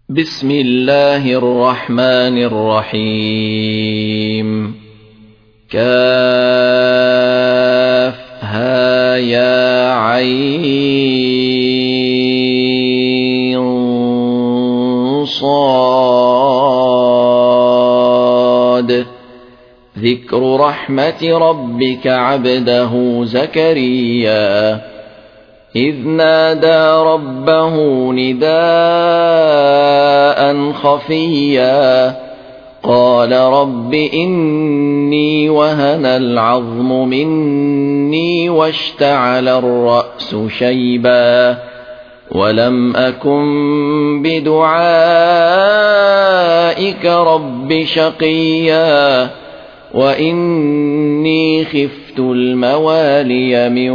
بسم الله الرحمن الرحيم. كافها يا عين صاد. ذكر رحمة ربك عبده زكريا إذ نادى ربه نداء خفيا قال رب إني وهن العظم مني واشتعل الرأس شيبا ولم أكن بدعائك رب شقيا وإني خفت الموالي من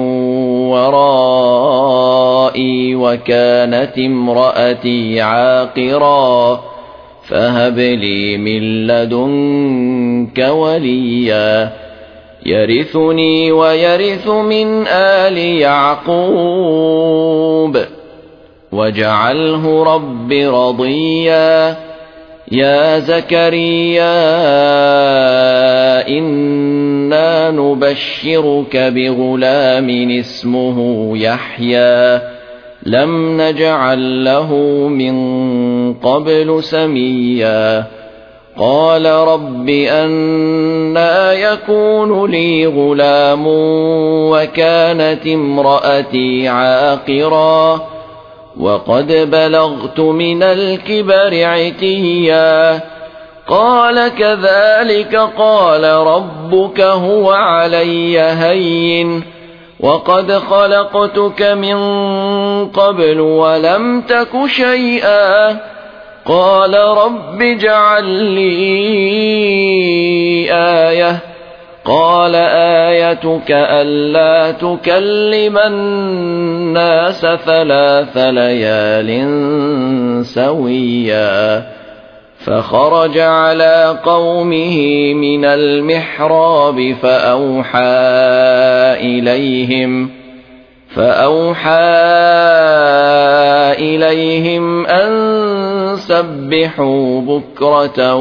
ورائي وكانت امرأتي عاقرا فهب لي من لدنك وليا يرثني ويرث من آل يعقوب واجعله رب رضيا. يا زكريا إنا نبشرك بغلام اسمه يحيى لم نجعل له من قبل سميا قال رب أنى يكون لي غلام وكانت امرأتي عاقرا وقد بلغت من الكبر عتيا قال كذلك قال ربك هو علي هين وقد خلقتك من قبل ولم تك شيئا قال رب اجعل لي آية قال آيتك ألا تكلم الناس 3 ليال سويا فخرج على قومه من المحراب فأوحى إليهم أن سبحوا بكرة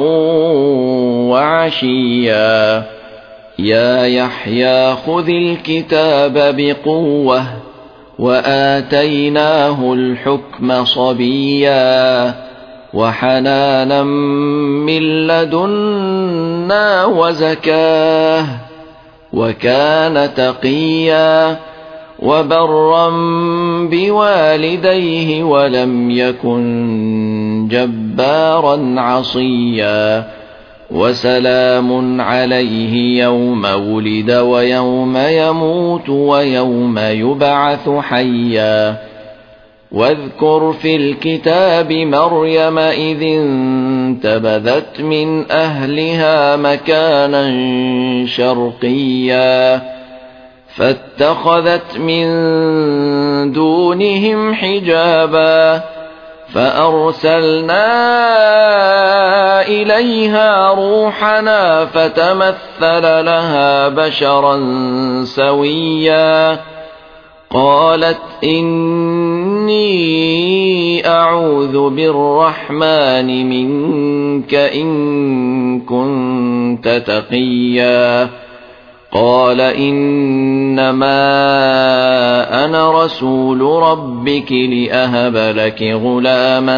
وعشيا يا يحيى خذ الكتاب بقوة وآتيناه الحكم صبيا وحنانا من لدنا وزكاه وكان تقيا وبرا بوالديه ولم يكن جبارا عصيا وسلام عليه يوم ولد ويوم يموت ويوم يبعث حيا واذكر في الكتاب مريم إذ انتبذت من أهلها مكانا شرقيا فاتخذت من دونهم حجابا فأرسلنا إليها روحنا فتمثل لها بشرا سويا قالت إني أعوذ بالرحمن منك إن كنت تقيا قال إنما أنا رسول ربك لأهب لك غلاما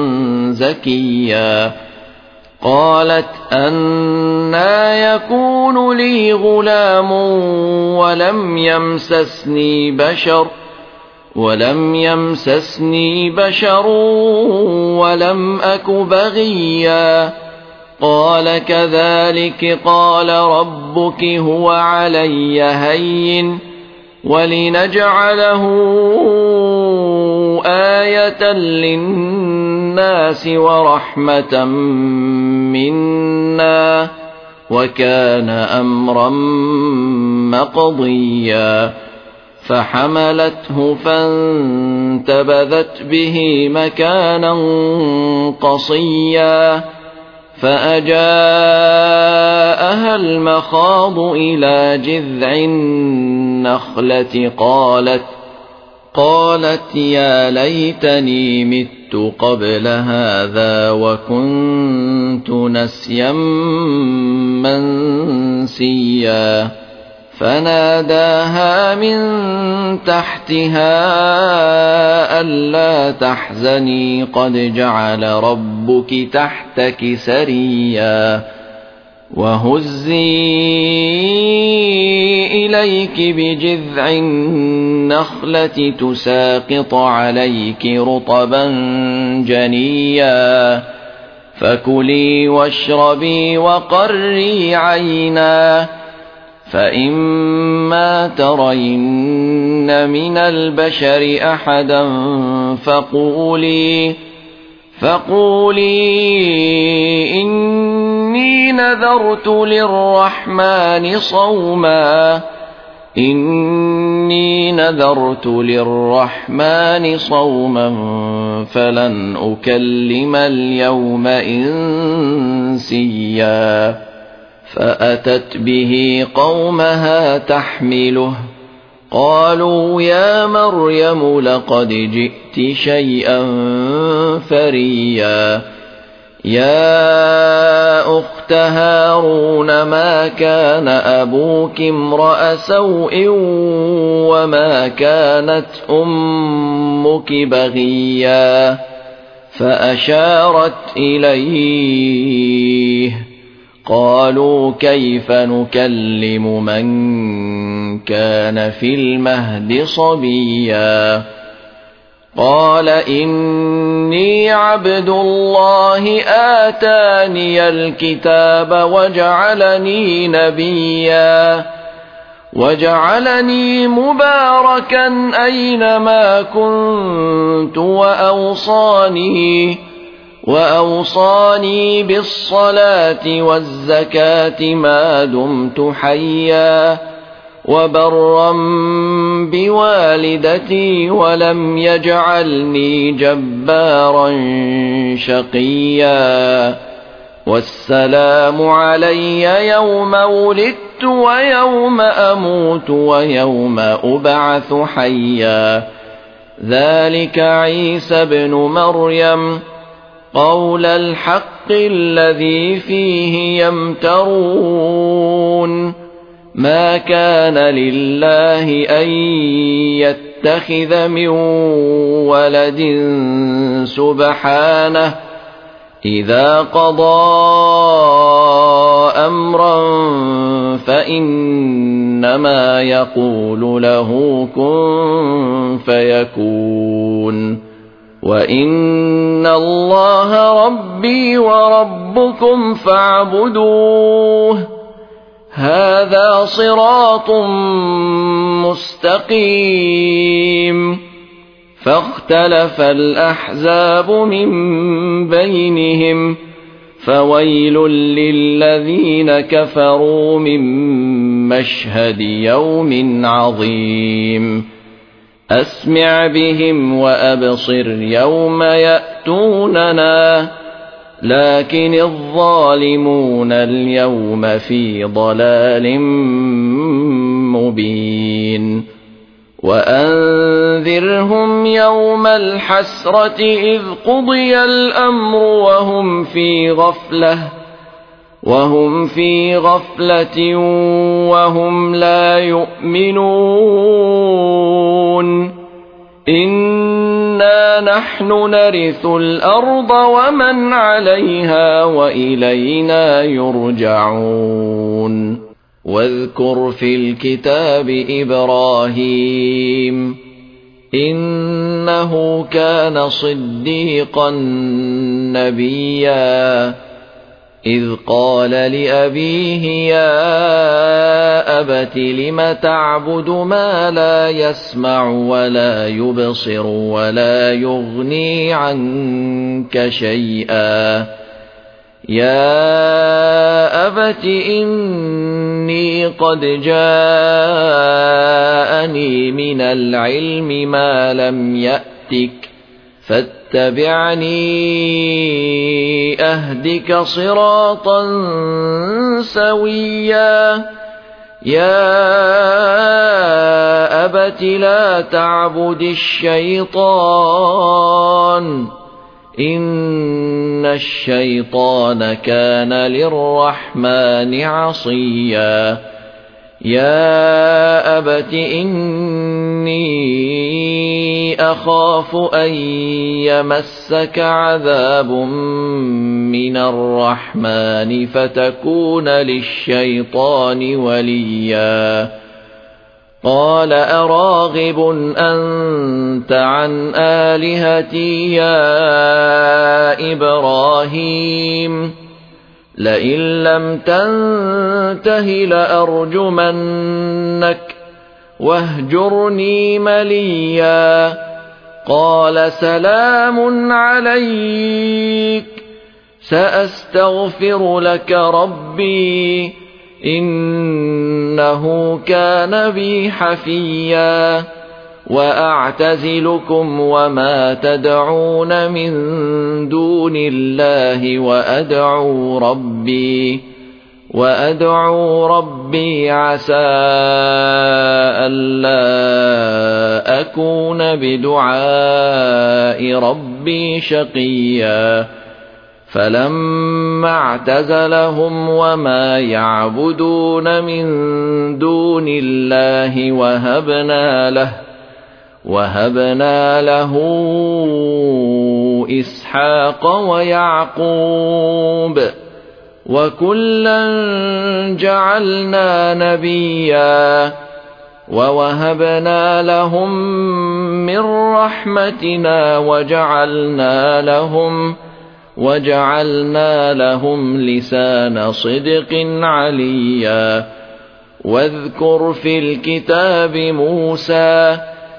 زكيا قالت أنى يكون لي غلام ولم يمسسني بشر ولم أك بغيا قال كذلك قال ربك هو علي هين ولنجعله آية للناس ورحمة منا وكان أمرا مقضيا فحملته فانتبذت به مكانا قصيا فأجاءها المخاض إلى جذع النخلة قالت يا ليتني مت جئت قبل هذا وكنت نسيا منسيا فناداها من تحتها ألا تحزني قد جعل ربك تحتك سريا وهزي إليك بجذع النخلة تساقط عليك رطبا جنيا فكلي واشربي وقري عينا فإما ترين من البشر أحدا فقولي إني نذرت للرحمن صوما فلن أكلم اليوم إنسيا فأتت به قومها تحمله قالوا يا مريم لقد جئت شيئا فريا يا أخت هارون ما كان أبوك امرأ سوء وما كانت أمك بغيا فأشارت إليه قالوا كيف نكلم من كان في المهد صبيا قال إني عبد الله آتاني الكتاب وجعلني نبيا وجعلني مباركا أينما كنت وأوصاني بالصلاة والزكاة ما دمت حيا وبرا بوالدتي ولم يجعلني جبارا شقيا والسلام علي يوم ولدت ويوم أموت ويوم أبعث حيا ذلك عيسى ابن مريم قول الحق الذي فيه يمترون ما كان لله أن يتخذ من ولد سبحانه إذا قضى أمرا فإنما يقول له كن فيكون وإن الله ربي وربكم فاعبدوه هذا صراط مستقيم فاختلف الأحزاب من بينهم فويل للذين كفروا من مشهد يوم عظيم أسمع بهم وأبصر يوم يأتوننا لكن الظالمون اليوم في ضلال مبين وأنذرهم يوم الحسرة إذ قضي الأمر وهم في غفلة وهم لا يؤمنون إنا نحن نرث الأرض ومن عليها وإلينا يرجعون واذكر في الكتاب إبراهيم إنه كان صديقا نبيا إذ قال لأبيه يا أبت لم تعبد ما لا يسمع ولا يبصر ولا يغني عنك شيئا يا أبت إني قد جاءني من العلم ما لم يأتك فاتبعني أهدك صراطا سويا يا أبت لا تعبد الشيطان إن الشيطان كان للرحمن عصيا يا أبت إني أخاف أن يمسك عذاب من الرحمن فتكون للشيطان وليا قال أراغب أنت عن آلهتي يا إبراهيم لئن لم تنته لأرجمنك واهجرني مليا قال سلام عليك سأستغفر لك ربي إنه كان بي حفيا وأعتزلكم وما تدعون من دون الله وأدعو ربي عسى ألا أكون بدعاء ربي شقيا فلما اعتزلهم وما يعبدون من دون الله وهبنا له إسحاق ويعقوب وكلا جعلنا نبيا ووهبنا لهم من رحمتنا وجعلنا لهم لسان صدق عليا واذكر في الكتاب موسى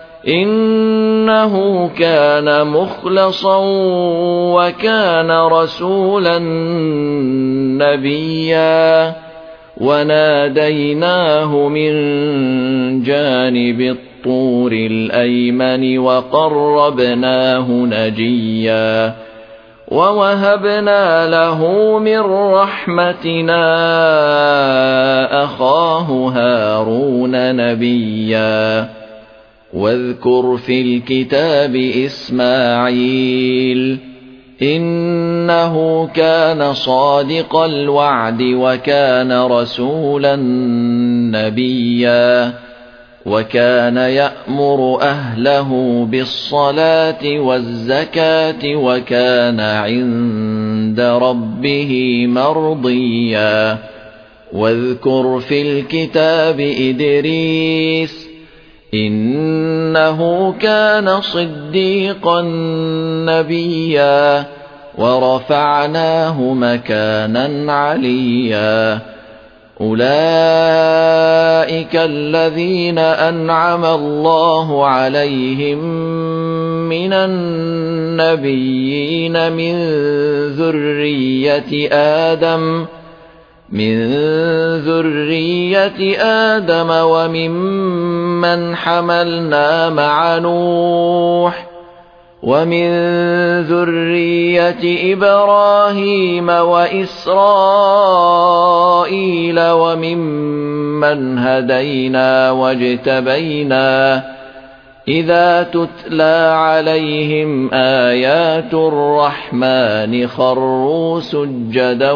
إنه كان مخلصا وكان رسولا نبيا وناديناه من جانب الطور الأيمن وقربناه نجيا ووهبنا له من رحمتنا أخاه هارون نبيا واذكر في الكتاب إسماعيل إنه كان صادق الوعد وكان رسولا نبيا وكان يأمر أهله بالصلاة والزكاة وكان عند ربه مرضيا واذكر في الكتاب إدريس إنه كان صديقا نبيا ورفعناه مكانا عليا أولئك الذين أنعم الله عليهم من النبيين من ذرية آدم وممن حملنا مع نوح ومن ذرية إبراهيم وإسرائيل وممن هدينا واجتبينا إذا تتلى عليهم آيات الرحمن خروا سجدا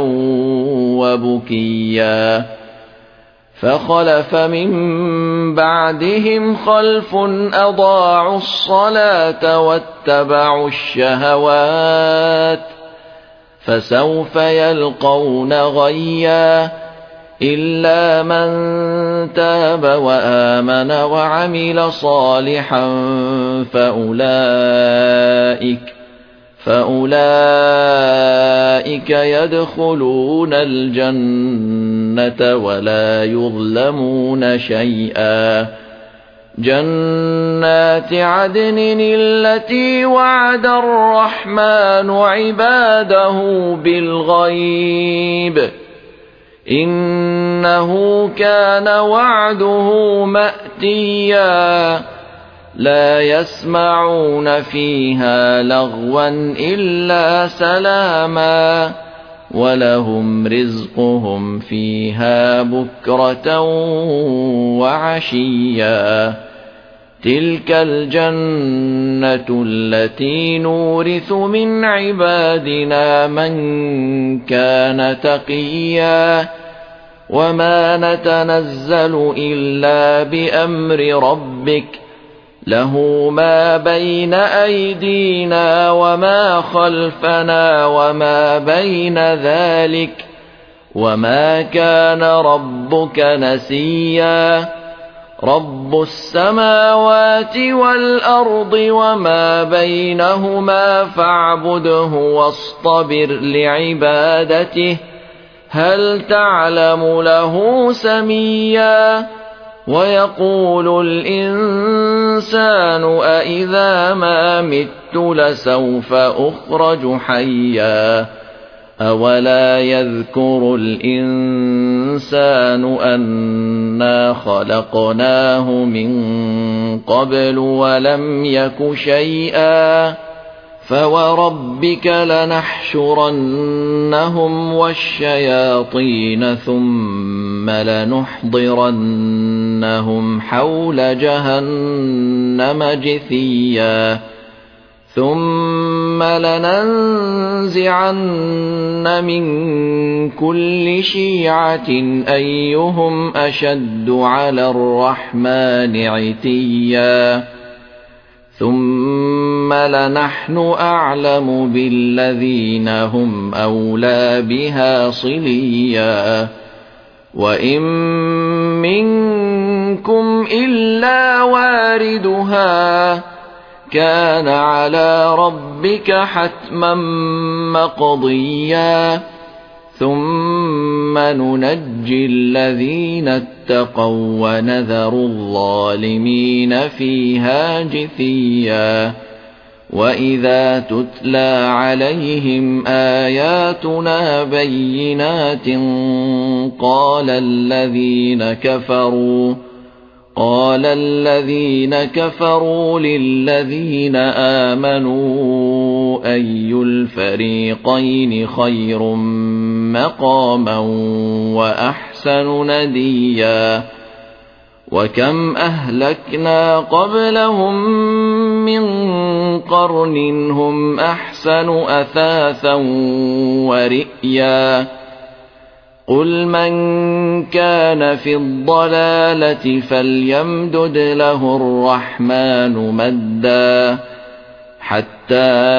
وبكيا فخلف من بعدهم خلف أضاعوا الصلاة واتبعوا الشهوات فسوف يلقون غيا إلا من تاب وآمن وعمل صالحا فأولئك يدخلون الجنة ولا يظلمون شيئا جنات عدن التي وعد الرحمن عباده بالغيب إنه كان وعده مأتيا لا يسمعون فيها لغوا إلا سلاما ولهم رزقهم فيها بكرة وعشيا تلك الجنة التي نورث من عبادنا من كان تقيا وما نتنزل إلا بأمر ربك له ما بين أيدينا وما خلفنا وما بين ذلك وما كان ربك نسيا رب السماوات والأرض وما بينهما فاعبده واصطبر لعبادته هل تعلم له سميا ويقول الإنسان أإذا ما مت لسوف أخرج حيا أولا يذكر الإنسان أنا خلقناه من قبل ولم يك شيئا فوربك لنحشرنهم والشياطين ثم لنحضرنهم حول جهنم جثيا ثم لننزعن من كل شيعة أيهم أشد على الرحمن عتيا ثم لنحن أعلم بالذين هم أولى بها صليا وإن منكم إلا واردها كان على ربك حتما مقضيا ثم ننجي الذين اتقوا ونذر الظالمين فيها جثيا وإذا تتلى عليهم آياتنا بينات قال الذين كفروا للذين آمنوا أي الفريقين خير مقاما وأحسن نديا وكم أهلكنا قبلهم من قرن هم أحسن أثاثا ورئيا قل من كان في الضلالة فليمدد له الرحمن مدا حتى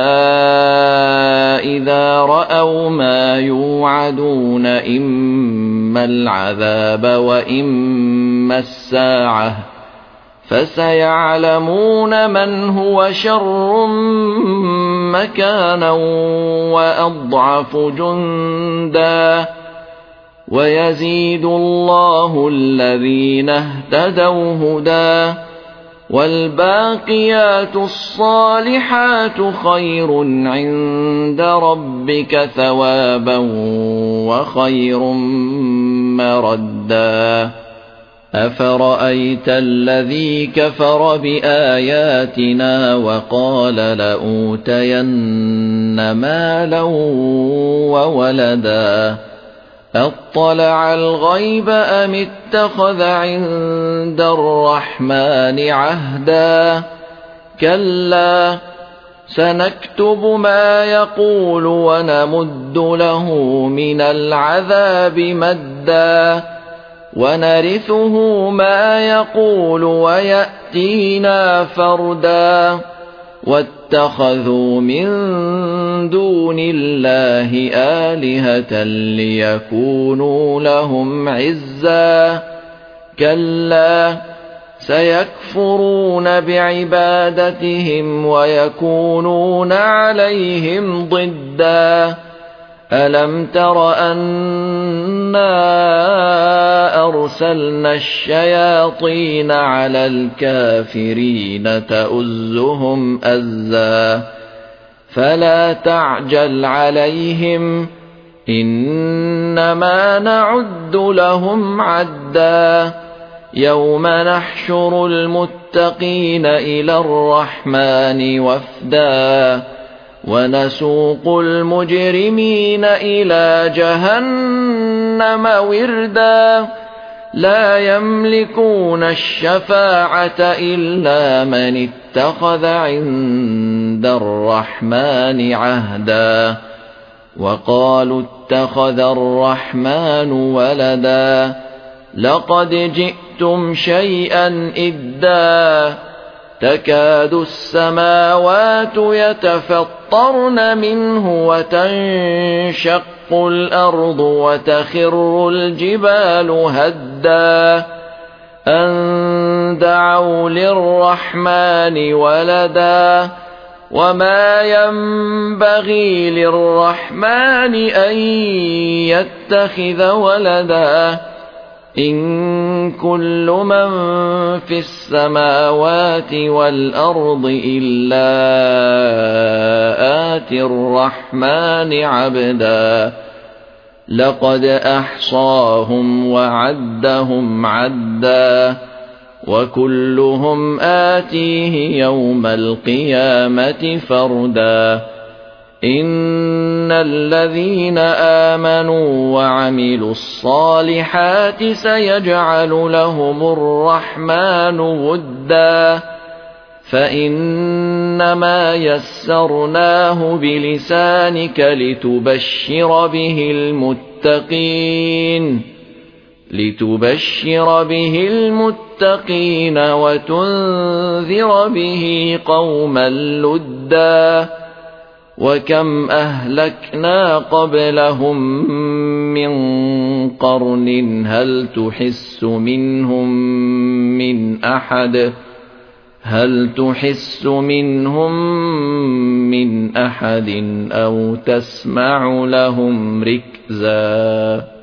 إذا رأوا ما يوعدون إما العذاب وإما الساعة فسيعلمون من هو شر مكانا وأضعف جندا ويزيد الله الذين اهتدوا هدى والباقيات الصالحات خير عند ربك ثوابا وخير مردا أفرأيت الذي كفر بآياتنا وقال لأوتين مالا وولدا أطلع الغيب أم اتخذ عند الرحمن عهدا كلا سنكتب ما يقول ونمد له من العذاب مدا ونرثه ما يقول ويأتينا فردا واتخذوا من دون الله آلهة ليكونوا لهم عزا كلا سيكفرون بعبادتهم ويكونون عليهم ضدا ألم تر أنا أرسلنا الشياطين على الكافرين تؤزهم أزا فلا تعجل عليهم إنما نعد لهم عدا يوم نحشر المتقين إلى الرحمن وفدا ونسوق المجرمين إلى جهنم وردا لا يملكون الشفاعة إلا من اتخذ عند الرحمن عهدا وقالوا اتخذ الرحمن ولدا لقد جئتم شيئا إدا تكاد السماوات يتفطرن منه وتنشق الأرض وتخر الجبال هدا أن دعوا للرحمن ولدا وما ينبغي للرحمن أن يتخذ ولدا إن كل من في السماوات والأرض إلا آتي الرحمن عبدا لقد أحصاهم وعدهم عدا وكلهم آتيه يوم القيامة فردا إن الذين آمنوا وعملوا الصالحات سيجعل لهم الرحمن ودا فإنما يسرناه بلسانك لتبشر به المتقين وتنذر به قوما لدا وكم أهلكنا قبلهم من قرن هل تحس منهم من أحد أو تسمع لهم ركزا